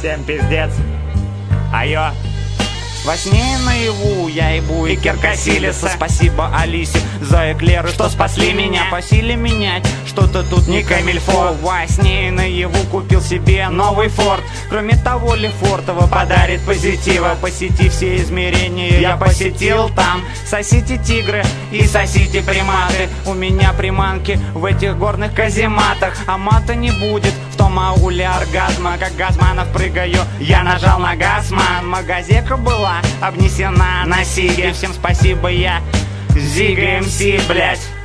Всем пиздец. Айо. Во сне и наяву я ебу и Киркасилиса. Спасибо Алисе за эклеры, что спасли меня. По силе менять что-то тут не камильфо. Во сне и наяву купил себе новый форт. Кроме того, Лефортово подарит позитива. Посети все измерения, я посетил там. Сосите тигры и сосите приматы. У меня приманки в этих горных казематах. А мата не будет в том ауле оргазма. Как Газманов прыгаю, я нажал на газман. Магазека была обнесена на сиге. Всем спасибо, я Зига МС, блять.